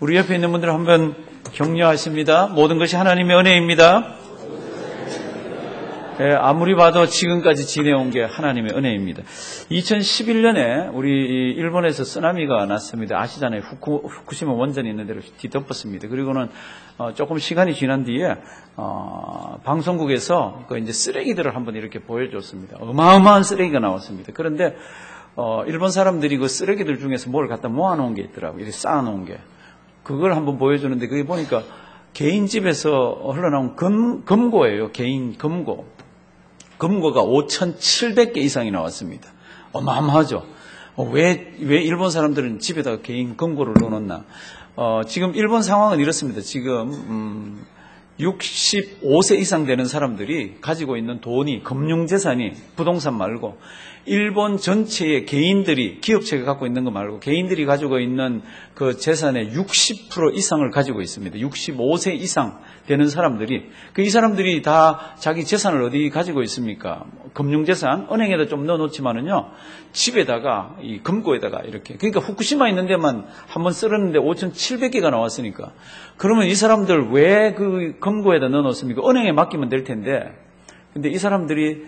우리 옆에 있는 분들 한번 격려하십니다. 모든 것이 하나님의 은혜입니다. 아무리 봐도 지금까지 지내온 게 하나님의 은혜입니다. 2011년에 우리 일본에서 쓰나미가 났습니다. 아시잖아요. 후쿠시마 원전이 있는 데로 뒤덮었습니다. 그리고는 조금 시간이 지난 뒤에 방송국에서 그 이제 쓰레기들을 한번 이렇게 보여줬습니다. 어마어마한 쓰레기가 나왔습니다. 그런데 일본 사람들이 그 쓰레기들 중에서 뭘 갖다 모아놓은 게 있더라고요. 이렇게 쌓아놓은 게. 그걸 한번 보여주는데 그게 보니까 개인 집에서 흘러나온 금고예요. 개인 금고. 금고가 5,700개 이상이 나왔습니다. 어마어마하죠. 왜 일본 사람들은 집에다가 개인 금고를 넣어놓나. 지금 일본 상황은 이렇습니다. 지금 65세 이상 되는 사람들이 가지고 있는 돈이, 금융재산이 부동산 말고 일본 전체의 개인들이, 기업체가 갖고 있는 거 말고 개인들이 가지고 있는 그 재산의 60% 이상을 가지고 있습니다. 65세 이상 되는 사람들이, 이 사람들이 다 자기 재산을 어디 가지고 있습니까? 금융재산, 은행에다 좀 넣어놓지만은요, 집에다가, 이 금고에다가 이렇게. 그러니까 후쿠시마 있는 데만 한번 쓸었는데 5,700개가 나왔으니까. 그러면 이 사람들 왜 그 금고에다 넣어놓습니까? 은행에 맡기면 될 텐데. 근데 이 사람들이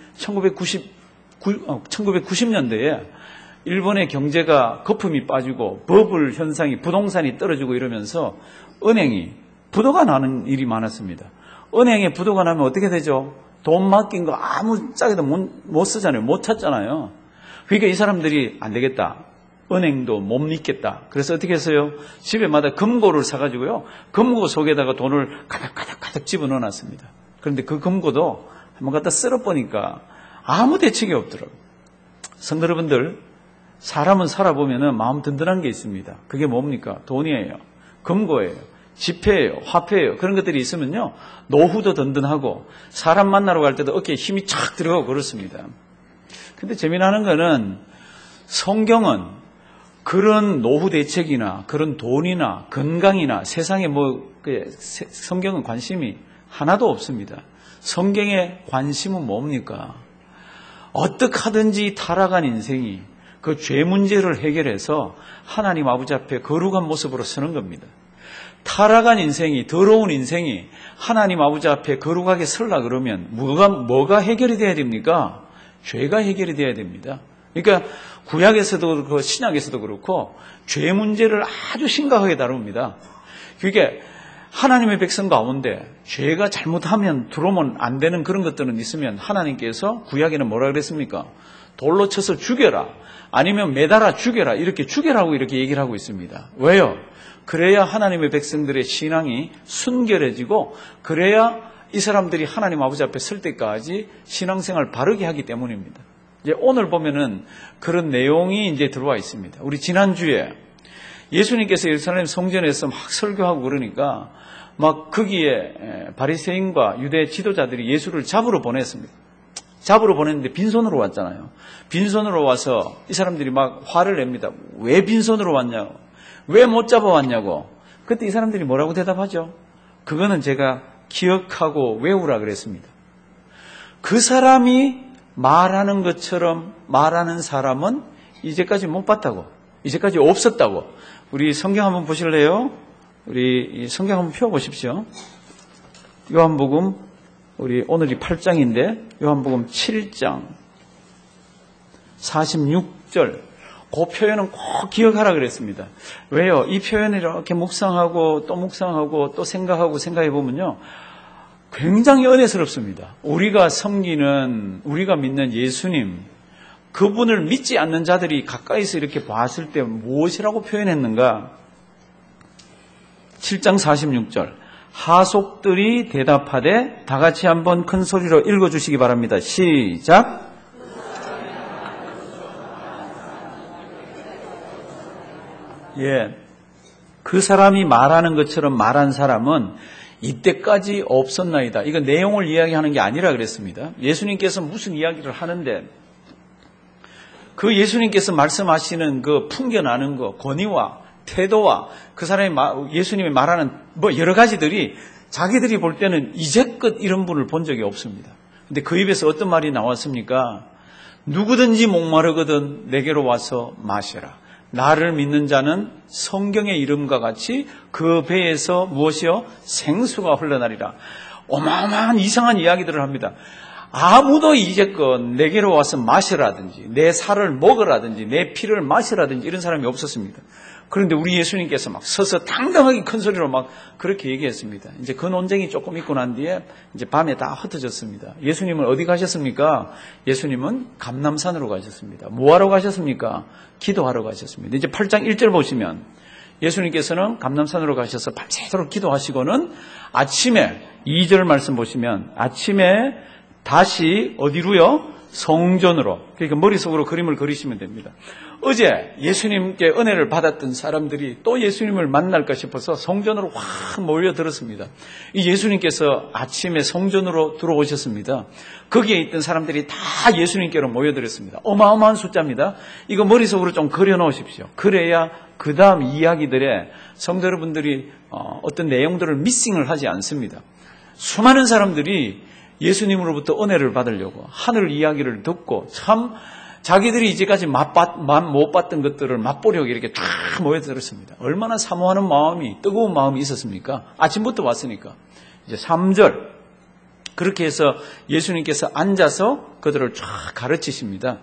1990년대에 일본의 경제가 거품이 빠지고 버블 현상이, 부동산이 떨어지고 이러면서 은행이 부도가 나는 일이 많았습니다. 은행에 부도가 나면 어떻게 되죠? 돈 맡긴 거 아무 짝에도 못 쓰잖아요. 못 찾잖아요. 그러니까 이 사람들이 안 되겠다. 은행도 못 믿겠다. 그래서 어떻게 했어요? 집에마다 금고를 사가지고요. 금고 속에다가 돈을 가득 집어넣어 놨습니다. 그런데 그 금고도 한번 갖다 쓸어보니까 아무 대책이 없더라고요. 성도 여러분들, 사람은 살아보면 마음 든든한 게 있습니다. 그게 뭡니까? 돈이에요. 금고예요. 지폐예요. 화폐예요. 그런 것들이 있으면요, 노후도 든든하고 사람 만나러 갈 때도 어깨에 힘이 착 들어가고 그렇습니다. 근데 재미나는 거는 성경은 그런 노후 대책이나 그런 돈이나 건강이나 세상에 성경은 관심이 하나도 없습니다. 성경의 관심은 뭡니까? 어떻게 하든지 타락한 인생이 그 죄 문제를 해결해서 하나님 아버지 앞에 거룩한 모습으로 서는 겁니다. 타락한 인생이, 더러운 인생이 하나님 아버지 앞에 거룩하게 설라 그러면 뭐가 해결이 돼야 됩니까? 죄가 해결이 돼야 됩니다. 그러니까 구약에서도 그렇고 신약에서도 그렇고 죄 문제를 아주 심각하게 다룹니다. 그게 하나님의 백성 가운데 죄가 잘못하면 들어오면 안 되는 그런 것들은 있으면 하나님께서 구약에는 뭐라 그랬습니까? 돌로 쳐서 죽여라. 아니면 매달아 죽여라. 이렇게 죽여라고 이렇게 얘기를 하고 있습니다. 왜요? 그래야 하나님의 백성들의 신앙이 순결해지고 그래야 이 사람들이 하나님 아버지 앞에 설 때까지 신앙생활 바르게 하기 때문입니다. 이제 오늘 보면은 그런 내용이 이제 들어와 있습니다. 우리 지난주에 예수님께서 예루살렘 성전에서 막 설교하고 그러니까 막 거기에 바리새인과 유대 지도자들이 예수를 잡으러 보냈습니다. 잡으러 보냈는데 빈손으로 왔잖아요. 빈손으로 와서 이 사람들이 막 화를 냅니다. 왜 빈손으로 왔냐고. 왜 못 잡아왔냐고. 그때 이 사람들이 뭐라고 대답하죠? 그거는 제가 기억하고 외우라 그랬습니다. 그 사람이 말하는 것처럼 말하는 사람은 이제까지 못 봤다고. 이제까지 없었다고. 우리 성경 한번 보실래요? 우리 성경 한번 펴보십시오. 요한복음, 우리 오늘이 8장인데 요한복음 7장 46절. 그 표현은 꼭 기억하라 그랬습니다. 왜요? 이 표현을 이렇게 묵상하고 또 생각하고 생각해 보면요, 굉장히 은혜스럽습니다. 우리가 섬기는, 우리가 믿는 예수님, 그분을 믿지 않는 자들이 가까이서 이렇게 봤을 때 무엇이라고 표현했는가? 7장 46절. 하속들이 대답하되 다 같이 한번 큰 소리로 읽어주시기 바랍니다. 시작. 예, 그 사람이 말하는 것처럼 말한 사람은 이때까지 없었나이다. 이거 내용을 이야기하는 게 아니라 그랬습니다. 예수님께서 무슨 이야기를 하는데 그 예수님께서 말씀하시는 그 풍겨나는 거, 권위와 태도와 그 사람이 예수님이 말하는 여러 가지들이 자기들이 볼 때는 이제껏 이런 분을 본 적이 없습니다. 근데 그 입에서 어떤 말이 나왔습니까? 누구든지 목마르거든 내게로 와서 마셔라. 나를 믿는 자는 성경의 이름과 같이 그 배에서 무엇이요? 생수가 흘러나리라. 어마어마한 이상한 이야기들을 합니다. 아무도 이제껏 내게로 와서 마시라든지 내 살을 먹으라든지 내 피를 마시라든지 이런 사람이 없었습니다. 그런데 우리 예수님께서 막 서서 당당하게 큰 소리로 막 그렇게 얘기했습니다. 이제 그 논쟁이 조금 있고 난 뒤에 이제 밤에 다 흩어졌습니다. 예수님은 어디 가셨습니까? 예수님은 감람산으로 가셨습니다. 뭐하러 가셨습니까? 기도하러 가셨습니다. 이제 8장 1절 보시면 예수님께서는 감람산으로 가셔서 밤새도록 기도하시고는 아침에 2절 말씀 보시면 아침에 다시 어디로요? 성전으로. 그러니까 머릿속으로 그림을 그리시면 됩니다. 어제 예수님께 은혜를 받았던 사람들이 또 예수님을 만날까 싶어서 성전으로 확 몰려들었습니다. 이 예수님께서 아침에 성전으로 들어오셨습니다. 거기에 있던 사람들이 다 예수님께로 모여들었습니다. 어마어마한 숫자입니다. 이거 머릿속으로 좀 그려놓으십시오. 그래야 그 다음 이야기들에 성도 여러분들이 어떤 내용들을 미싱을 하지 않습니다. 수많은 사람들이 예수님으로부터 은혜를 받으려고 하늘 이야기를 듣고 참 자기들이 이제까지 못 봤던 것들을 맛보려고 이렇게 다 모여들었습니다. 얼마나 사모하는 마음이, 뜨거운 마음이 있었습니까? 아침부터 왔으니까. 이제 3절. 그렇게 해서 예수님께서 앉아서 그들을 쫙 가르치십니다.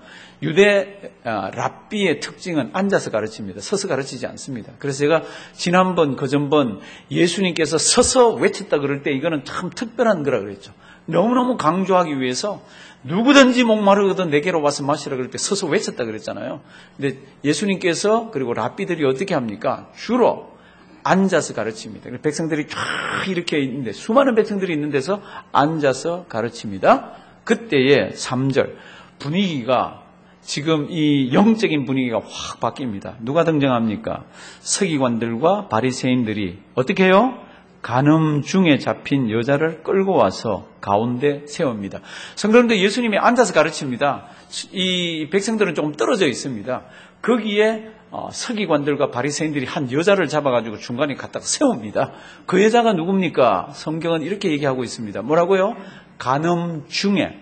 유대 랍비의 특징은 앉아서 가르칩니다. 서서 가르치지 않습니다. 그래서 제가 지난번, 그전번 예수님께서 서서 외쳤다 그럴 때 이거는 참 특별한 거라 그랬죠. 너무너무 강조하기 위해서 누구든지 목마르거든 내게로 와서 마시라 그럴 때 서서 외쳤다 그랬잖아요. 근데 예수님께서 그리고 랍비들이 어떻게 합니까? 주로 앉아서 가르칩니다. 백성들이 쫙 이렇게 있는데 수많은 백성들이 있는 데서 앉아서 가르칩니다. 그때의 3절 분위기가 지금 이 영적인 분위기가 확 바뀝니다. 누가 등장합니까? 서기관들과 바리새인들이 어떻게 해요? 간음 중에 잡힌 여자를 끌고 와서 가운데 세웁니다. 성도님들 예수님이 앉아서 가르칩니다. 이 백성들은 조금 떨어져 있습니다. 거기에 서기관들과 바리새인들이 한 여자를 잡아가지고 중간에 갖다가 세웁니다. 그 여자가 누굽니까? 성경은 이렇게 얘기하고 있습니다. 뭐라고요? 간음 중에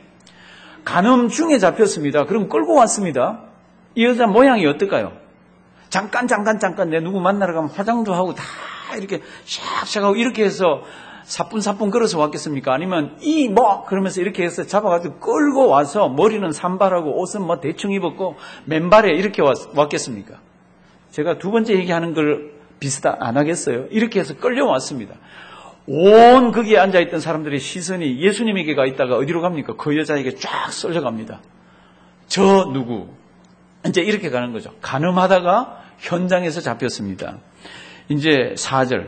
잡혔습니다. 그럼 끌고 왔습니다. 이 여자 모양이 어떨까요? 잠깐 내 누구 만나러 가면 화장도 하고 다 이렇게 샥샥하고 이렇게 해서 사뿐사뿐 걸어서 왔겠습니까? 아니면 그러면서 이렇게 해서 잡아가지고 끌고 와서 머리는 산발하고 옷은 대충 입었고 맨발에 이렇게 왔겠습니까? 제가 두 번째 얘기하는 걸 안 하겠어요? 이렇게 해서 끌려왔습니다. 온 거기에 앉아있던 사람들의 시선이 예수님에게 가 있다가 어디로 갑니까? 그 여자에게 쫙 쏠려갑니다. 저 누구? 이제 이렇게 가는 거죠. 간음하다가 현장에서 잡혔습니다. 이제 4절.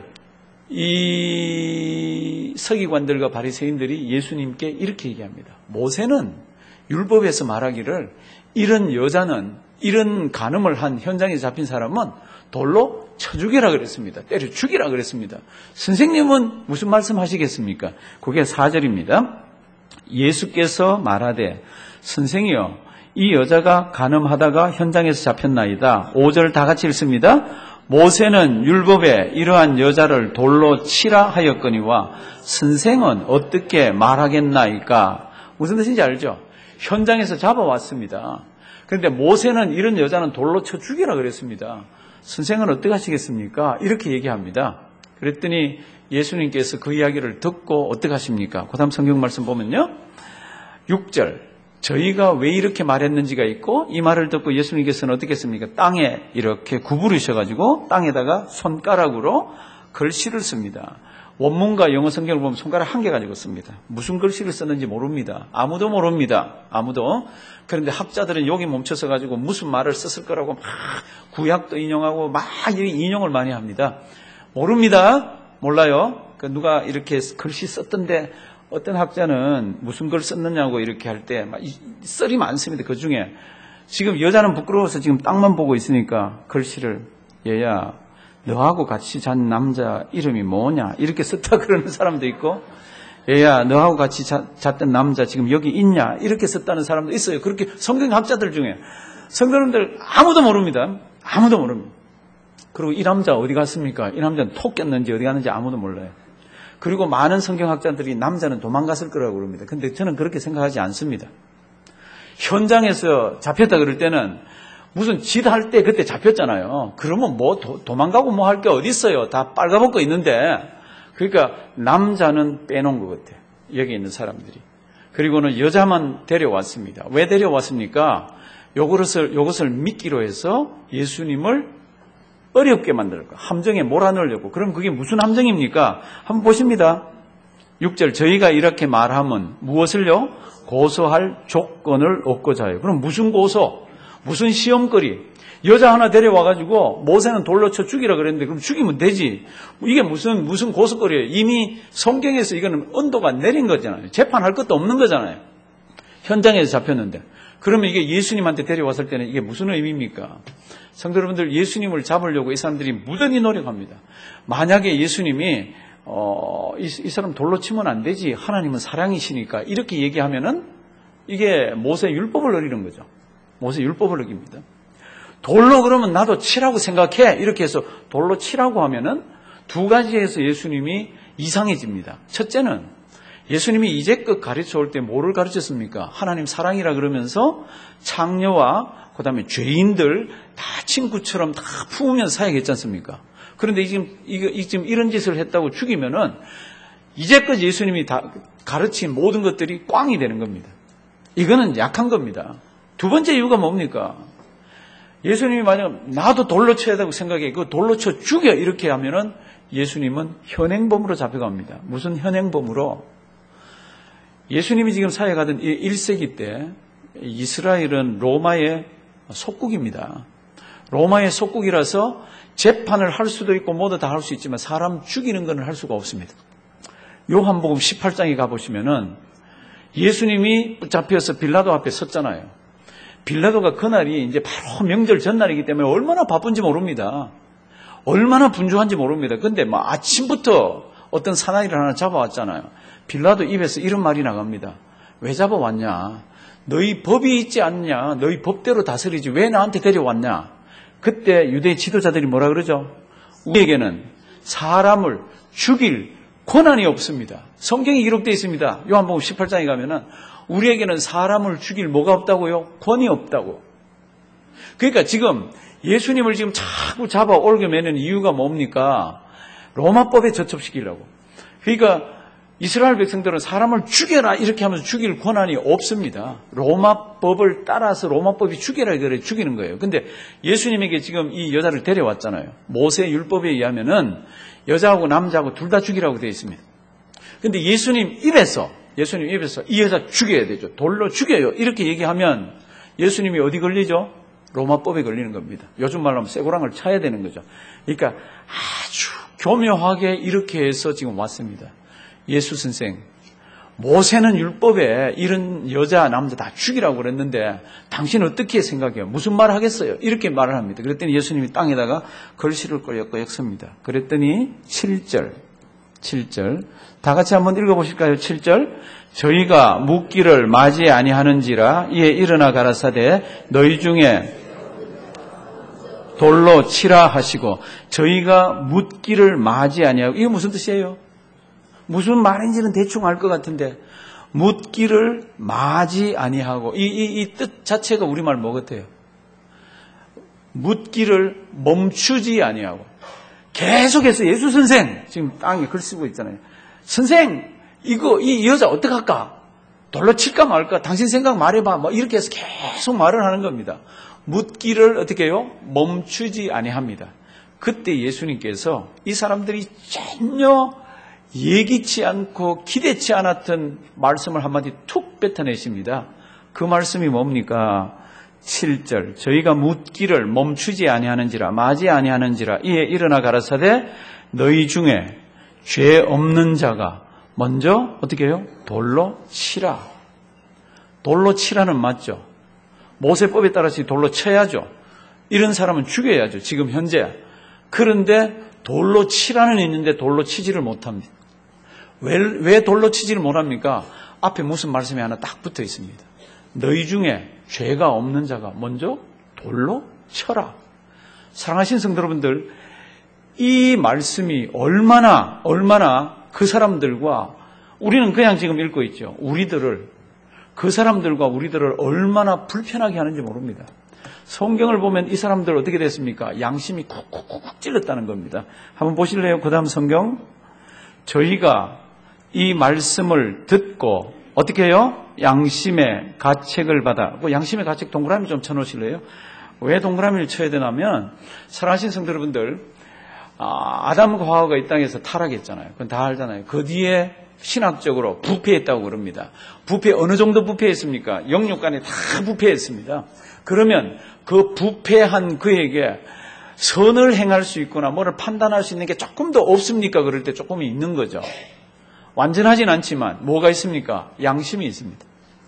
이 서기관들과 바리새인들이 예수님께 이렇게 얘기합니다. 모세는 율법에서 말하기를 이런 여자는 이런 간음을 한 현장에 잡힌 사람은 돌로 쳐 죽이라 그랬습니다. 때려 죽이라 그랬습니다. 선생님은 무슨 말씀하시겠습니까? 그게 4절입니다. 예수께서 말하되 선생이여 이 여자가 간음하다가 현장에서 잡혔나이다. 5절 다 같이 읽습니다. 모세는 율법에 이러한 여자를 돌로 치라 하였거니와 선생은 어떻게 말하겠나이까? 무슨 뜻인지 알죠? 현장에서 잡아왔습니다. 그런데 모세는 이런 여자는 돌로 쳐 죽이라 그랬습니다. 선생은 어떻게 하시겠습니까? 이렇게 얘기합니다. 그랬더니 예수님께서 그 이야기를 듣고 어떻게 하십니까? 그 다음 성경 말씀 보면요. 6절. 저희가 왜 이렇게 말했는지가 있고 이 말을 듣고 예수님께서는 어떻게 했습니까? 땅에 이렇게 구부리셔가지고 땅에다가 손가락으로 글씨를 씁니다. 원문과 영어 성경을 보면 손가락 한 개 가지고 씁니다. 무슨 글씨를 썼는지 모릅니다. 아무도 모릅니다. 아무도. 그런데 학자들은 여기 멈춰서 가지고 무슨 말을 썼을 거라고 막 구약도 인용하고 막 인용을 많이 합니다. 모릅니다. 몰라요. 누가 이렇게 글씨 썼던데 어떤 학자는 무슨 글 썼느냐고 이렇게 할 때 썰이 많습니다. 그 중에 지금 여자는 부끄러워서 지금 땅만 보고 있으니까 글씨를 얘야 너하고 같이 잔 남자 이름이 뭐냐 이렇게 썼다 그러는 사람도 있고 얘야 너하고 같이 잤던 남자 지금 여기 있냐 이렇게 썼다는 사람도 있어요. 그렇게 성경학자들 중에 성도님들 아무도 모릅니다. 아무도 모릅니다. 그리고 이 남자 어디 갔습니까? 이 남자는 톡 꼈는지 어디 갔는지 아무도 몰라요. 그리고 많은 성경학자들이 남자는 도망갔을 거라고 그럽니다. 근데 저는 그렇게 생각하지 않습니다. 현장에서 잡혔다 그럴 때는 무슨 짓 할 때 그때 잡혔잖아요. 그러면 뭐 도망가고 뭐 할 게 어디 있어요. 다 빨가벗고 있는데. 그러니까 남자는 빼놓은 것 같아요. 여기 있는 사람들이. 그리고는 여자만 데려왔습니다. 왜 데려왔습니까? 요것을 미끼로 해서 예수님을 어렵게 만들 거예요. 함정에 몰아넣으려고. 그럼 그게 무슨 함정입니까? 한번 보십니다. 6절 저희가 이렇게 말하면 무엇을요? 고소할 조건을 얻고자 해요. 그럼 무슨 고소? 무슨 시험거리? 여자 하나 데려와가지고 모세는 돌로 쳐 죽이라 그랬는데 그럼 죽이면 되지. 이게 무슨 고소거리예요? 이미 성경에서 이거는 언도가 내린 거잖아요. 재판할 것도 없는 거잖아요. 현장에서 잡혔는데. 그러면 이게 예수님한테 데려왔을 때는 이게 무슨 의미입니까? 성도 여러분들, 예수님을 잡으려고 이 사람들이 무던히 노력합니다. 만약에 예수님이 이 사람 돌로 치면 안 되지. 하나님은 사랑이시니까 이렇게 얘기하면은 이게 모세 율법을 어기는 거죠. 모세 율법을 어깁니다. 돌로 그러면 나도 치라고 생각해. 이렇게 해서 돌로 치라고 하면은 두 가지에서 예수님이 이상해집니다. 첫째는 예수님이 이제껏 가르쳐 올 때 뭐를 가르쳤습니까? 하나님 사랑이라 그러면서 창녀와 그다음에 죄인들 다 친구처럼 다 품으면서 사역했지 않습니까? 그런데 지금 이런 짓을 했다고 죽이면은 이제껏 예수님이 다 가르친 모든 것들이 꽝이 되는 겁니다. 이거는 약한 겁니다. 두 번째 이유가 뭡니까? 예수님이 만약 나도 돌로 쳐야 되고 생각해 그 돌로 쳐 죽여 이렇게 하면은 예수님은 현행범으로 잡혀갑니다. 무슨 현행범으로? 예수님이 지금 사역하던 1세기 때 이스라엘은 로마의 속국입니다. 로마의 속국이라서 재판을 할 수도 있고 모두 다 할 수 있지만 사람 죽이는 건 할 수가 없습니다. 요한복음 18장에 가보시면은 예수님이 잡혀서 빌라도 앞에 섰잖아요. 빌라도가 그날이 이제 바로 명절 전날이기 때문에 얼마나 바쁜지 모릅니다. 얼마나 분주한지 모릅니다. 근데 막 아침부터 어떤 사나이를 하나 잡아왔잖아요. 빌라도 입에서 이런 말이 나갑니다. 왜 잡아왔냐? 너희 법이 있지 않냐? 너희 법대로 다스리지 왜 나한테 데려왔냐? 그때 유대 지도자들이 뭐라 그러죠? 우리에게는 사람을 죽일 권한이 없습니다. 성경에 기록되어 있습니다. 요한복음 18장에 가면은 우리에게는 사람을 죽일 뭐가 없다고요? 권이 없다고. 그러니까 지금 예수님을 지금 자꾸 잡아 옮겨매는 이유가 뭡니까? 로마법에 저촉시키려고. 그러니까 이스라엘 백성들은 사람을 죽여라 이렇게 하면서 죽일 권한이 없습니다. 로마법을 따라서 로마법이 죽여라 그래 죽이는 거예요. 근데 예수님에게 지금 이 여자를 데려왔잖아요. 모세 율법에 의하면은 여자하고 남자하고 둘 다 죽이라고 되어 있습니다. 근데 예수님 입에서 이 여자 죽여야 되죠. 돌로 죽여요. 이렇게 얘기하면 예수님이 어디 걸리죠? 로마법에 걸리는 겁니다. 요즘 말로 하면 쇠고랑을 차야 되는 거죠. 그러니까 아주 교묘하게 이렇게 해서 지금 왔습니다. 예수 선생, 모세는 율법에 이런 여자, 남자 다 죽이라고 그랬는데 당신 어떻게 생각해요? 무슨 말 하겠어요? 이렇게 말을 합니다. 그랬더니 예수님이 땅에다가 글씨를 꺼역꺼역 씁니다. 그랬더니 7절 다 같이 한번 읽어보실까요? 7절 저희가 묻기를 맞이 아니하는지라 이에 일어나 가라사대 너희 중에 돌로 치라 하시고 저희가 묻기를 맞이 아니하고 이게 무슨 뜻이에요? 무슨 말인지는 대충 알 것 같은데 묻기를 맞이 아니하고 이 뜻 자체가 우리말 뭐 같아요? 묻기를 멈추지 아니하고 계속해서 예수 선생 지금 땅에 글 쓰고 있잖아요. 선생 이 여자 어떡할까? 돌로 칠까 말까? 당신 생각 말해봐. 뭐 이렇게 해서 계속 말을 하는 겁니다. 묻기를 어떻게 해요? 멈추지 아니합니다. 그때 예수님께서 이 사람들이 전혀 예기치 않고 기대치 않았던 말씀을 한마디 툭 뱉어내십니다. 그 말씀이 뭡니까? 7절 저희가 묻기를 멈추지 아니하는지라 맞이 아니하는지라 이에 일어나 가라사대 너희 중에 죄 없는 자가 먼저 어떻게 해요? 돌로 치라. 돌로 치라는 맞죠. 모세법에 따라서 돌로 쳐야죠. 이런 사람은 죽여야죠. 지금 현재. 그런데 돌로 치라는 있는데 돌로 치지를 못합니다. 왜 돌로 치지를 못합니까? 앞에 무슨 말씀이 하나 딱 붙어 있습니다. 너희 중에 죄가 없는 자가 먼저 돌로 쳐라. 사랑하신 성도 여러분들, 이 말씀이 얼마나 그 사람들과 우리는 그냥 지금 읽고 있죠. 그 사람들과 우리들을 얼마나 불편하게 하는지 모릅니다. 성경을 보면 이 사람들 어떻게 됐습니까? 양심이 쿡쿡쿡 찔렀다는 겁니다. 한번 보실래요? 그 다음 성경. 저희가 이 말씀을 듣고 어떻게 해요? 양심의 가책을 받아. 그 양심의 가책 동그라미 좀 쳐놓으실래요? 왜 동그라미를 쳐야 되냐면, 사랑하신 성도 여러분들, 아담과 하와가 이 땅에서 타락했잖아요. 그건 다 알잖아요. 그 뒤에 신학적으로 부패했다고 그럽니다. 부패 어느 정도 부패했습니까? 영육간에 다 부패했습니다. 그러면 그 부패한 그에게 선을 행할 수 있거나 뭐를 판단할 수 있는 게 조금 더 없습니까? 그럴 때 조금 있는 거죠. 완전하진 않지만 뭐가 있습니까? 양심이 있습니다.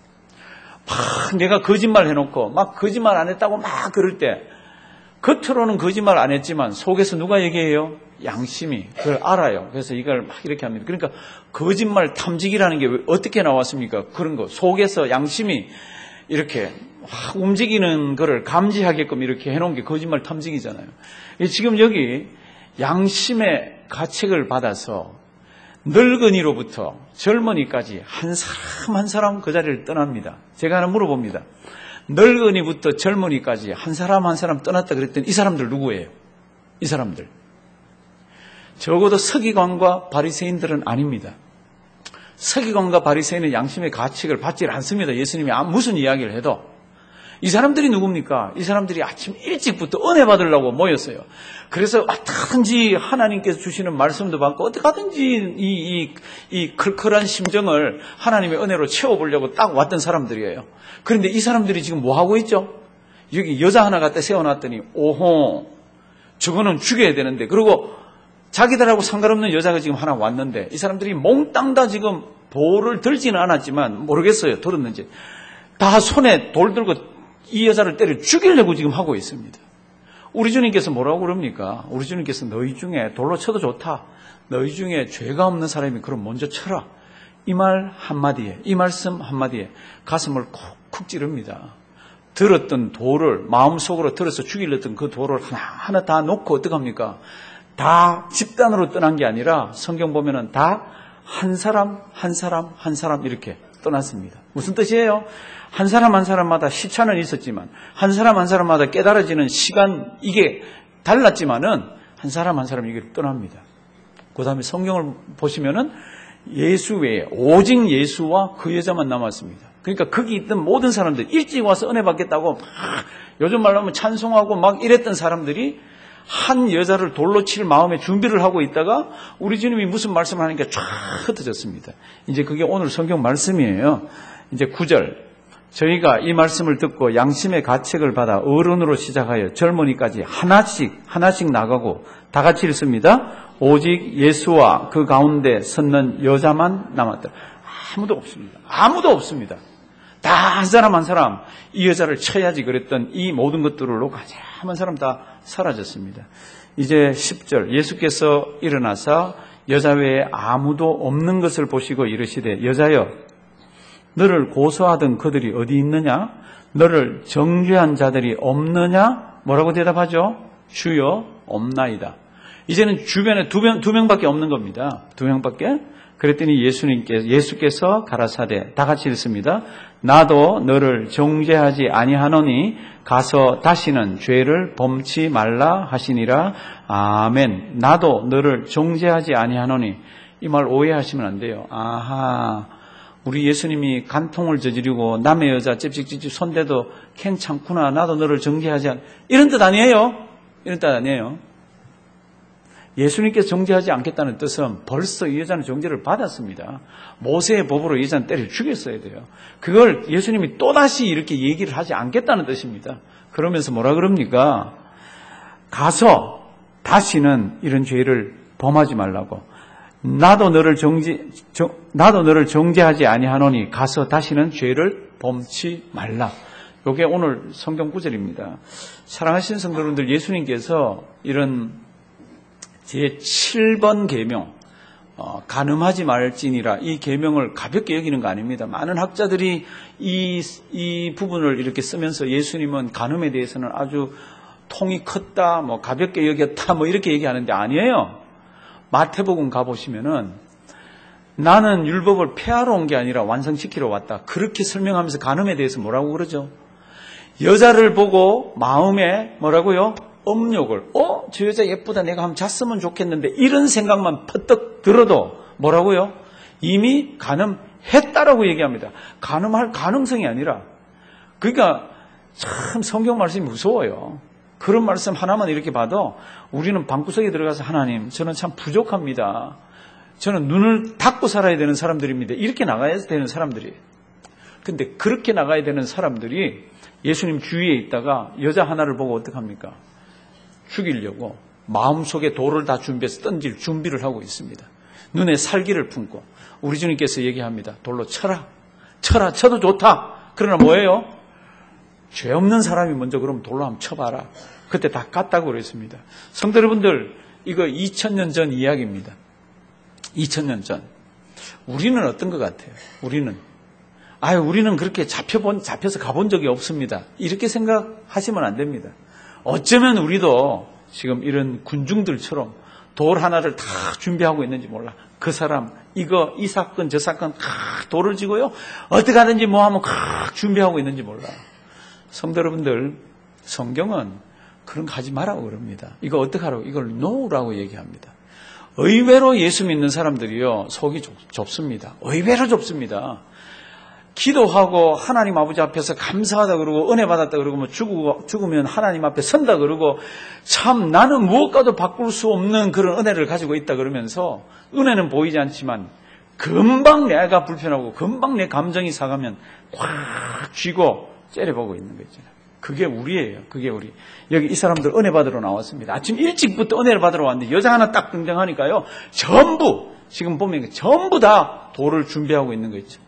막 내가 거짓말 해놓고 막 거짓말 안 했다고 막 그럴 때 겉으로는 거짓말 안 했지만 속에서 누가 얘기해요? 양심이 그걸 알아요. 그래서 이걸 막 이렇게 합니다. 그러니까 거짓말 탐지기라는 게 어떻게 나왔습니까? 그런 거 속에서 양심이 이렇게 확 움직이는 거를 감지하게끔 이렇게 해놓은 게 거짓말 탐지기잖아요. 지금 여기 양심의 가책을 받아서 늙은이로부터 젊은이까지 한 사람 한 사람 그 자리를 떠납니다. 제가 하나 물어봅니다. 늙은이부터 젊은이까지 한 사람 한 사람 떠났다 그랬더니 이 사람들 누구예요? 이 사람들. 적어도 서기관과 바리새인들은 아닙니다. 서기관과 바리새인은 양심의 가책을 받지 않습니다. 예수님이 무슨 이야기를 해도. 이 사람들이 누굽니까? 이 사람들이 아침 일찍부터 은혜 받으려고 모였어요. 그래서 어떻게든지 하나님께서 주시는 말씀도 받고 어떻게든지 이 클클한 심정을 하나님의 은혜로 채워보려고 딱 왔던 사람들이에요. 그런데 이 사람들이 지금 뭐 하고 있죠? 여기 여자 하나 갖다 세워놨더니 오호 저거는 죽여야 되는데, 그리고 자기들하고 상관없는 여자가 지금 하나 왔는데 이 사람들이 몽땅 다 지금 돌을 들지는 않았지만 모르겠어요. 들었는지 다 손에 돌 들고 이 여자를 때려 죽이려고 지금 하고 있습니다. 우리 주님께서 뭐라고 그럽니까? 우리 주님께서 너희 중에 돌로 쳐도 좋다. 너희 중에 죄가 없는 사람이 그럼 먼저 쳐라. 이 말 한마디에, 이 말씀 한마디에 가슴을 쿡쿡 찌릅니다. 들었던 돌을 마음속으로 들어서 죽이려던 그 돌을 하나하나 다 놓고 어떡합니까? 다 집단으로 떠난 게 아니라 성경 보면은 다 한 사람 한 사람 한 사람 이렇게 떠났습니다. 무슨 뜻이에요? 한 사람 한 사람마다 시차는 있었지만 한 사람 한 사람마다 깨달아지는 시간 이게 달랐지만은 한 사람 한 사람 이게 떠납니다. 그 다음에 성경을 보시면은 예수 외에 오직 예수와 그 여자만 남았습니다. 그러니까 거기 있던 모든 사람들 일찍 와서 은혜 받겠다고 막 요즘 말로 하면 찬송하고 막 이랬던 사람들이 한 여자를 돌로 칠 마음의 준비를 하고 있다가 우리 주님이 무슨 말씀을 하니까 쫙 흩어졌습니다. 이제 그게 오늘 성경 말씀이에요. 이제 9절. 저희가 이 말씀을 듣고 양심의 가책을 받아 어른으로 시작하여 젊은이까지 하나씩 나가고 다 같이 읽습니다. 오직 예수와 그 가운데 섰는 여자만 남았다. 아무도 없습니다. 아무도 없습니다. 다 한 사람 한 사람 이 여자를 쳐야지 그랬던 이 모든 것들로 가장 한 사람 다 사라졌습니다. 이제 10절. 예수께서 일어나사 여자 외에 아무도 없는 것을 보시고 이르시되 여자여 너를 고소하던 그들이 어디 있느냐? 너를 정죄한 자들이 없느냐? 뭐라고 대답하죠? 주여 없나이다. 이제는 주변에 두 명밖에 없는 겁니다. 두 명밖에. 그랬더니 예수께서 가라사대 다 같이 읽습니다. 나도 너를 정죄하지 아니하노니 가서 다시는 죄를 범치 말라 하시니라. 아멘. 나도 너를 정죄하지 아니하노니 이 말 오해하시면 안 돼요. 아하. 우리 예수님이 간통을 저지르고 남의 여자 찝찝찝찝 손대도 괜찮구나. 나도 너를 정죄하지 않. 이런 뜻 아니에요. 이런 뜻 아니에요. 예수님께서 정죄하지 않겠다는 뜻은 벌써 이 여자는 정죄를 받았습니다. 모세의 법으로 이 여자는 때려 죽였어야 돼요. 그걸 예수님이 또다시 이렇게 얘기를 하지 않겠다는 뜻입니다. 그러면서 뭐라 그럽니까? 가서 다시는 이런 죄를 범하지 말라고. 나도 너를 정죄하지 아니하노니 가서 다시는 죄를 범치 말라. 이게 오늘 성경 구절입니다. 사랑하시는 성도분들, 예수님께서 이런 제7번 계명, 간음하지 말지니라 이 계명을 가볍게 여기는 거 아닙니다. 많은 학자들이 이 부분을 이렇게 쓰면서 예수님은 간음에 대해서는 아주 통이 컸다, 뭐 가볍게 여겼다, 뭐 이렇게 얘기하는데 아니에요. 마태복음 가보시면은 나는 율법을 폐하러 온 게 아니라 완성시키러 왔다. 그렇게 설명하면서 간음에 대해서 뭐라고 그러죠? 여자를 보고 마음에 뭐라고요? 업욕을, 저 여자 예쁘다, 내가 한번 잤으면 좋겠는데, 이런 생각만 퍼뜩 들어도 뭐라고요? 이미 간음했다라고 얘기합니다. 간음할 가능성이 아니라. 그러니까 참 성경 말씀이 무서워요. 그런 말씀 하나만 이렇게 봐도 우리는 방구석에 들어가서 하나님, 저는 참 부족합니다. 저는 눈을 닫고 살아야 되는 사람들입니다. 이렇게 나가야 되는 사람들이에요. 근데 그렇게 나가야 되는 사람들이 예수님 주위에 있다가 여자 하나를 보고 어떡합니까? 죽이려고 마음속에 돌을 다 준비해서 던질 준비를 하고 있습니다. 눈에 살기를 품고 우리 주님께서 얘기합니다. 돌로 쳐라. 쳐도 좋다. 그러나 뭐예요? 죄 없는 사람이 먼저 그럼 돌로 한번 쳐봐라. 그때 다 깠다고 그랬습니다. 성도 여러분들, 이거 2000년 전 이야기입니다. 2000년 전. 우리는 어떤 것 같아요? 우리는 그렇게 잡혀서 가본 적이 없습니다. 이렇게 생각하시면 안 됩니다. 어쩌면 우리도 지금 이런 군중들처럼 돌 하나를 다 준비하고 있는지 몰라. 그 사람, 이 사건, 저 사건, 돌을 쥐고요. 어떻게 하든지 뭐 하면 준비하고 있는지 몰라. 성도 여러분들, 성경은 그런 거 하지 말라고 그럽니다. 이거 어떡하라고? 이걸 놓으라고 얘기합니다. 의외로 예수 믿는 사람들이요, 속이 좁습니다. 의외로 좁습니다. 기도하고 하나님 아버지 앞에서 감사하다 그러고 은혜 받았다 그러고 뭐 죽으면 하나님 앞에 선다 그러고 참 나는 무엇과도 바꿀 수 없는 그런 은혜를 가지고 있다 그러면서 은혜는 보이지 않지만 금방 내가 불편하고 금방 내 감정이 상하면 꽉 쥐고 째려보고 있는 거 있잖아요. 그게 우리예요. 그게 우리. 여기 이 사람들 은혜 받으러 나왔습니다. 아침 일찍부터 은혜를 받으러 왔는데 여자 하나 딱 등장하니까요. 지금 보면 전부 다 돌을 준비하고 있는 거 있죠.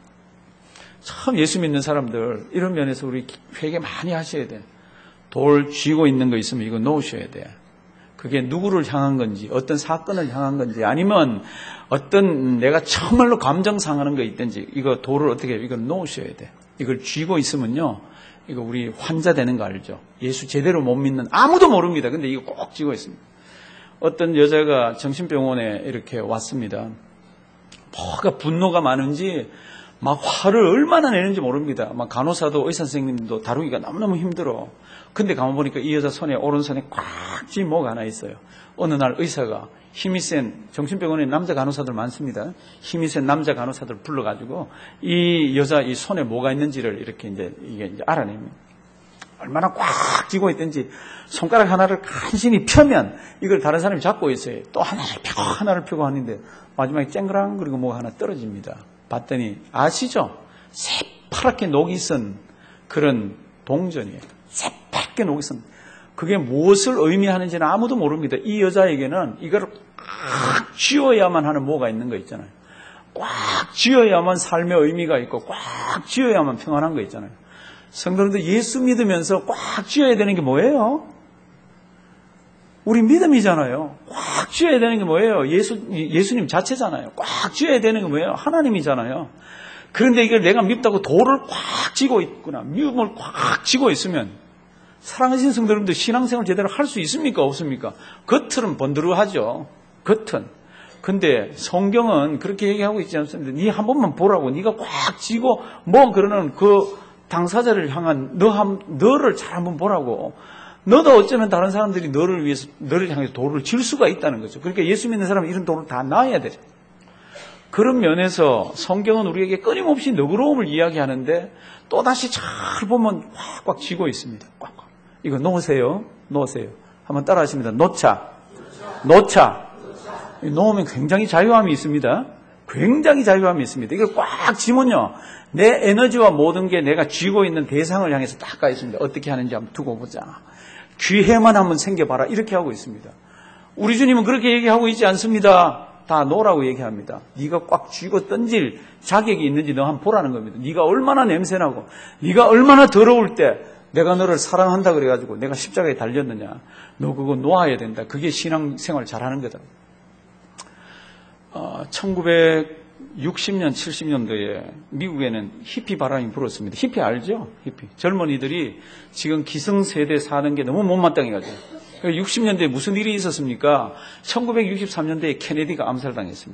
참 예수 믿는 사람들 이런 면에서 우리 회개 많이 하셔야 돼요. 돌 쥐고 있는 거 있으면 이거 놓으셔야 돼요. 그게 누구를 향한 건지 어떤 사건을 향한 건지 아니면 어떤 내가 정말로 감정 상하는 거 있든지 이거 돌을 어떻게 해요? 이걸 놓으셔야 돼요. 이걸 쥐고 있으면요. 이거 우리 환자 되는 거 알죠? 예수 제대로 못 믿는 아무도 모릅니다. 근데 이거 꼭 쥐고 있습니다. 어떤 여자가 정신병원에 이렇게 왔습니다. 뭐가 분노가 많은지 막 화를 얼마나 내는지 모릅니다. 막 간호사도 의사 선생님도 다루기가 너무너무 힘들어. 근데 가만 보니까 이 여자 손에 오른손에 꽉 쥐인 뭐가 하나 있어요. 어느 날 의사가 힘이 센 정신병원에 남자 간호사들 많습니다. 힘이 센 남자 간호사들 불러가지고 이 여자 이 손에 뭐가 있는지를 이렇게 이게 알아냅니다. 얼마나 꽉 쥐고 있든지 손가락 하나를 간신히 펴면 이걸 다른 사람이 잡고 있어요. 또 하나를 펴고 하는데 마지막에 쨍그랑 그리고 뭐가 하나 떨어집니다. 봤더니 아시죠? 새파랗게 녹이 쓴 그런 동전이에요. 새파랗게 녹이 쓴. 그게 무엇을 의미하는지는 아무도 모릅니다. 이 여자에게는 이걸 꽉 쥐어야만 하는 뭐가 있는 거 있잖아요. 꽉 쥐어야만 삶의 의미가 있고 꽉 쥐어야만 평안한 거 있잖아요. 성도님들 예수 믿으면서 꽉 쥐어야 되는 게 뭐예요? 우리 믿음이잖아요. 꽉 쥐어야 되는 게 뭐예요? 예수님 자체잖아요. 꽉 쥐어야 되는 게 뭐예요? 하나님이잖아요. 그런데 이걸 내가 밉다고 돌을 꽉 쥐고 있구나. 미움을 꽉 쥐고 있으면 사랑하시는 성도님들 신앙생활 제대로 할 수 있습니까? 없습니까? 겉은 번드르하죠. 겉은. 근데 성경은 그렇게 얘기하고 있지 않습니다. 네 한 번만 보라고. 네가 꽉 쥐고 뭐 그러는 그 당사자를 향한 너를 잘 한번 보라고. 너도 어쩌면 다른 사람들이 너를 향해서 돌을 질 수가 있다는 거죠. 그러니까 예수 믿는 사람은 이런 돌을 다 놔야 되죠. 그런 면에서 성경은 우리에게 끊임없이 너그러움을 이야기하는데 또다시 잘 보면 꽉꽉 쥐고 있습니다. 꽉꽉. 이거 놓으세요. 한번 따라 하십니다. 놓자. 놓으면 굉장히 자유함이 있습니다. 굉장히 자유함이 있습니다. 이걸 꽉 쥐면요. 내 에너지와 모든 게 내가 쥐고 있는 대상을 향해서 딱 가 있습니다. 어떻게 하는지 한번 두고 보자. 기회만 한번 생겨봐라. 이렇게 하고 있습니다. 우리 주님은 그렇게 얘기하고 있지 않습니다. 다 놓으라고 얘기합니다. 네가 꽉 쥐고 던질 자격이 있는지 너 한번 보라는 겁니다. 네가 얼마나 냄새나고 네가 얼마나 더러울 때 내가 너를 사랑한다 그래가지고 내가 십자가에 달렸느냐. 너 그거 놓아야 된다. 그게 신앙생활 잘하는 거다. 1960년, 70년도에 미국에는 히피 바람이 불었습니다. 히피 알죠? 히피. 젊은이들이 지금 기성세대 사는 게 너무 못마땅해가지고. 60년대에 무슨 일이 있었습니까? 1963년대에 케네디가 암살당했습니다.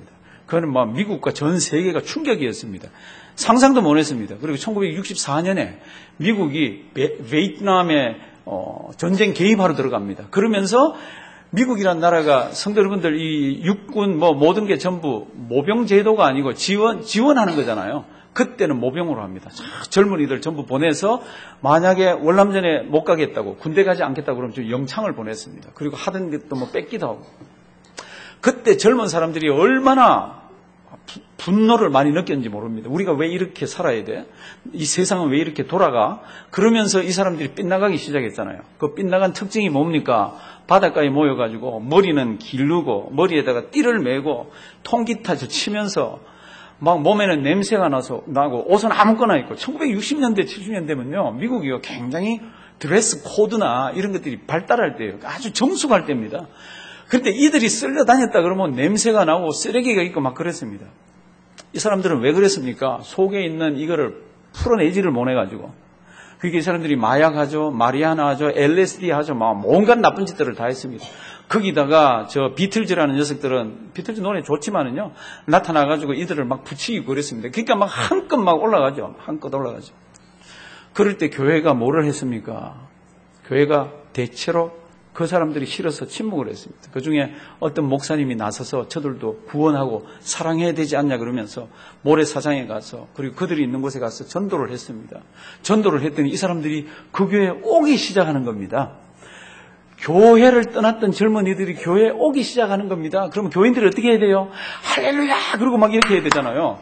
그거는 막 미국과 전 세계가 충격이었습니다. 상상도 못했습니다. 그리고 1964년에 미국이 베트남에 전쟁 개입하러 들어갑니다. 그러면서 미국이란 나라가 성도 여러분들 이 육군 모든 게 전부 모병 제도가 아니고 지원하는 거잖아요. 그때는 모병으로 합니다. 젊은이들 전부 보내서 만약에 월남전에 못 가겠다고 군대 가지 않겠다고 그러면 좀 영창을 보냈습니다. 그리고 하던 것도 뺏기도 하고. 그때 젊은 사람들이 얼마나 분노를 많이 느꼈는지 모릅니다. 우리가 왜 이렇게 살아야 돼? 이 세상은 왜 이렇게 돌아가? 그러면서 이 사람들이 빗나가기 시작했잖아요. 그 빗나간 특징이 뭡니까? 바닷가에 모여가지고 머리는 기르고 머리에다가 띠를 메고 통기타 치면서 막 몸에는 냄새가 나고 옷은 아무거나 입고 1960년대 70년대면요 미국이 굉장히 드레스 코드나 이런 것들이 발달할 때예요. 아주 정숙할 때입니다. 그런데 이들이 쓸려 다녔다 그러면 냄새가 나고 쓰레기가 있고 막 그랬습니다. 이 사람들은 왜 그랬습니까? 속에 있는 이거를 풀어내지를 못해가지고. 그게 이 사람들이 마약하죠, 마리아나 하죠, LSD 하죠, 막 온갖 나쁜 짓들을 다 했습니다. 거기다가 저 비틀즈라는 녀석들은 비틀즈 노래 좋지만은요 나타나가지고 이들을 막 붙이고 그랬습니다. 그러니까 막 한껏 막 올라가죠, 한껏 올라가죠. 그럴 때 교회가 뭐를 했습니까? 교회가 대체로 그 사람들이 싫어서 침묵을 했습니다. 그중에 어떤 목사님이 나서서 저들도 구원하고 사랑해야 되지 않냐 그러면서 모래사장에 가서 그리고 그들이 있는 곳에 가서 전도를 했습니다. 전도를 했더니 이 사람들이 그 교회에 오기 시작하는 겁니다. 교회를 떠났던 젊은이들이 교회에 오기 시작하는 겁니다. 그러면 교인들이 어떻게 해야 돼요? 할렐루야! 그러고 막 이렇게 해야 되잖아요.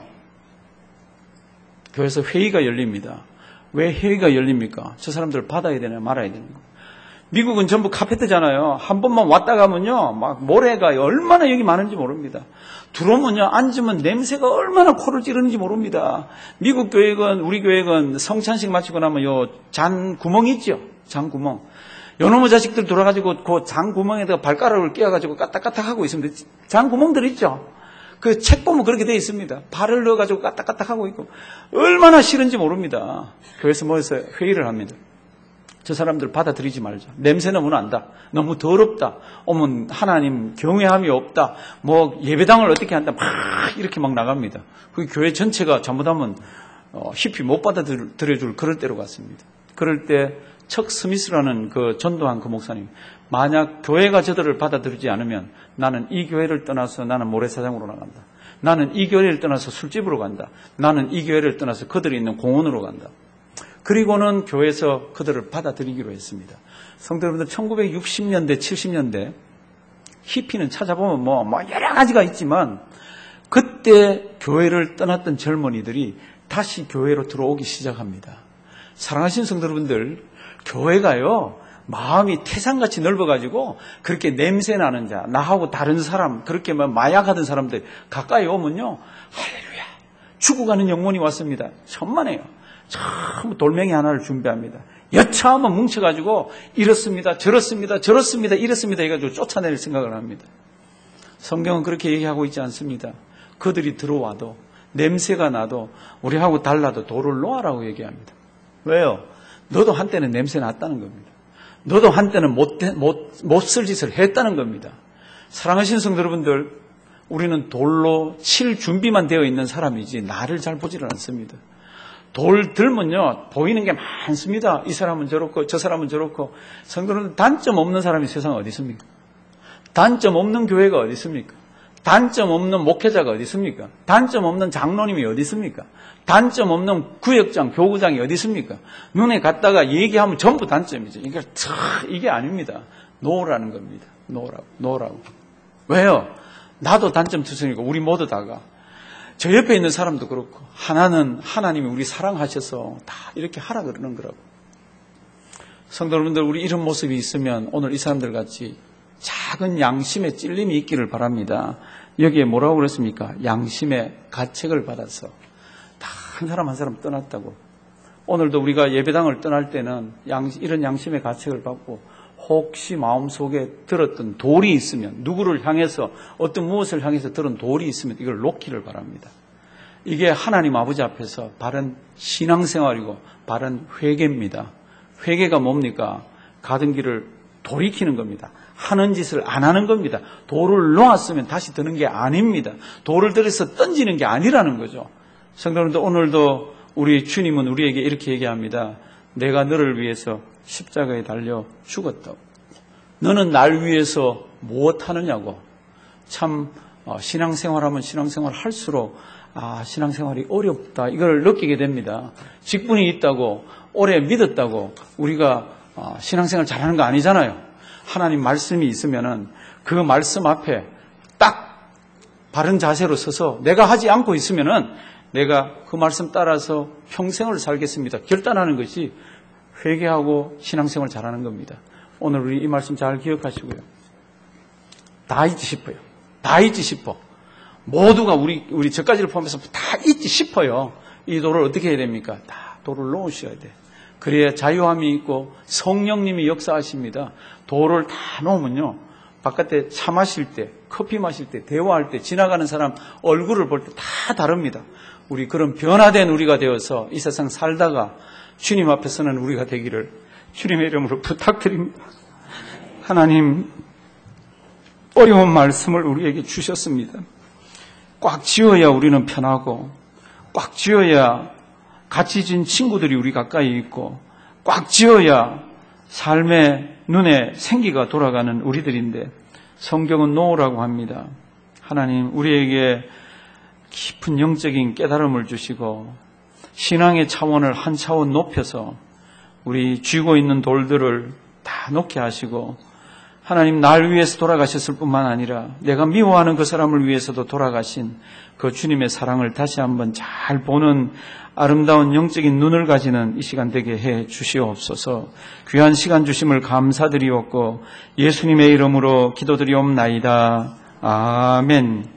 교회에서 회의가 열립니다. 왜 회의가 열립니까? 저 사람들을 받아야 되나 말아야 되는 거. 미국은 전부 카페트잖아요. 한 번만 왔다 가면요, 막 모래가 얼마나 여기 많은지 모릅니다. 들어오면요, 앉으면 냄새가 얼마나 코를 찌르는지 모릅니다. 미국 교회건 우리 교회건 성찬식 마치고 나면 요 잔 구멍이 있죠, 잔 구멍. 요놈의 자식들 돌아가지고 그 잔 구멍에다가 발가락을 끼워가지고 까딱까딱 하고 있습니다. 잔 구멍들 있죠. 그 책 보면 그렇게 돼 있습니다. 발을 넣어가지고 까딱까딱 하고 있고 얼마나 싫은지 모릅니다. 교회에서 모여서 회의를 합니다. 저 사람들 받아들이지 말자. 냄새 너무 난다. 너무 더럽다. 어머 하나님 경외함이 없다. 뭐 예배당을 어떻게 한다. 막 이렇게 막 나갑니다. 그 교회 전체가 잘못하면 깊이 못 받아들여줄 그럴 때로 갔습니다. 그럴 때 척 스미스라는 그 전도한 그 목사님, 만약 교회가 저들을 받아들이지 않으면 나는 이 교회를 떠나서 나는 모래사장으로 나간다. 나는 이 교회를 떠나서 술집으로 간다. 나는 이 교회를 떠나서 그들이 있는 공원으로 간다. 그리고는 교회에서 그들을 받아들이기로 했습니다. 성도 여러분들 1960년대 70년대 히피는 찾아보면 뭐 여러 가지가 있지만 그때 교회를 떠났던 젊은이들이 다시 교회로 들어오기 시작합니다. 사랑하신 성도 여러분들, 교회가요 마음이 태산같이 넓어가지고 그렇게 냄새나는 자, 나하고 다른 사람, 그렇게 마약하던 사람들 가까이 오면요 할렐루야, 죽어가는 영혼이 왔습니다. 천만에요. 참 돌멩이 하나를 준비합니다. 여차하면 뭉쳐가지고 이렇습니다, 저렇습니다, 이렇습니다 해가지고 쫓아낼 생각을 합니다. 성경은 그렇게 얘기하고 있지 않습니다. 그들이 들어와도 냄새가 나도 우리하고 달라도 돌을 놓아라고 얘기합니다. 왜요? 너도 한때는 냄새 났다는 겁니다. 너도 한때는 못 쓸 짓을 했다는 겁니다. 사랑하신 성도 여러분들, 우리는 돌로 칠 준비만 되어 있는 사람이지 나를 잘 보지를 않습니다. 돌 들면요 보이는 게 많습니다. 이 사람은 저렇고 저 사람은 저렇고. 성도는 단점 없는 사람이 세상에 어디 있습니까? 단점 없는 교회가 어디 있습니까? 단점 없는 목회자가 어디 있습니까? 단점 없는 장로님이 어디 있습니까? 단점 없는 구역장, 교구장이 어디 있습니까? 눈에 갔다가 얘기하면 전부 단점이죠. 그러니까 이게 아닙니다. 노라는 겁니다. 노라고. 왜요? 나도 단점 투성이고 우리 모두 다가. 저 옆에 있는 사람도 그렇고 하나는 하나님이 우리 사랑하셔서 다 이렇게 하라 그러는 거라고. 성도 여러분들, 우리 이런 모습이 있으면 오늘 이 사람들 같이 작은 양심의 찔림이 있기를 바랍니다. 여기에 뭐라고 그랬습니까? 양심의 가책을 받아서 다 한 사람 한 사람 떠났다고. 오늘도 우리가 예배당을 떠날 때는 이런 양심의 가책을 받고 혹시 마음속에 들었던 돌이 있으면, 누구를 향해서 어떤 무엇을 향해서 들은 돌이 있으면 이걸 놓기를 바랍니다. 이게 하나님 아버지 앞에서 바른 신앙생활이고 바른 회개입니다. 회개가 뭡니까? 가던 길을 돌이키는 겁니다. 하는 짓을 안 하는 겁니다. 돌을 놓았으면 다시 드는 게 아닙니다. 돌을 들여서 던지는 게 아니라는 거죠. 성도님들, 오늘도 우리 주님은 우리에게 이렇게 얘기합니다. 내가 너를 위해서 십자가에 달려 죽었다고. 너는 날 위해서 무엇하느냐고. 참 신앙생활하면 신앙생활 할수록 신앙생활이 어렵다, 이걸 느끼게 됩니다. 직분이 있다고 오래 믿었다고 우리가 신앙생활 잘하는 거 아니잖아요. 하나님 말씀이 있으면은 그 말씀 앞에 딱 바른 자세로 서서 내가 하지 않고 있으면은 내가 그 말씀 따라서 평생을 살겠습니다. 결단하는 것이 회개하고 신앙생활 잘하는 겁니다. 오늘 우리 이 말씀 잘 기억하시고요. 다 잊지 싶어요. 다 잊지 싶어. 모두가 우리 저까지를 포함해서 다 잊지 싶어요. 이 돌을 어떻게 해야 됩니까? 다 돌을 놓으셔야 돼. 그래야 자유함이 있고 성령님이 역사하십니다. 돌을 다 놓으면요, 바깥에 차 마실 때, 커피 마실 때, 대화할 때, 지나가는 사람 얼굴을 볼 때 다 다릅니다. 우리 그런 변화된 우리가 되어서 이 세상 살다가 주님 앞에 서는 우리가 되기를 주님의 이름으로 부탁드립니다. 하나님, 어려운 말씀을 우리에게 주셨습니다. 꽉 쥐어야 우리는 편하고, 꽉 쥐어야 같이 진 친구들이 우리 가까이 있고, 꽉 쥐어야 삶의 눈에 생기가 돌아가는 우리들인데, 성경은 놓으라고 합니다. 하나님, 우리에게 깊은 영적인 깨달음을 주시고 신앙의 차원을 한 차원 높여서 우리 쥐고 있는 돌들을 다 놓게 하시고, 하나님, 날 위해서 돌아가셨을 뿐만 아니라 내가 미워하는 그 사람을 위해서도 돌아가신 그 주님의 사랑을 다시 한번 잘 보는 아름다운 영적인 눈을 가지는 이 시간 되게 해 주시옵소서. 귀한 시간 주심을 감사드리옵고 예수님의 이름으로 기도드리옵나이다. 아멘.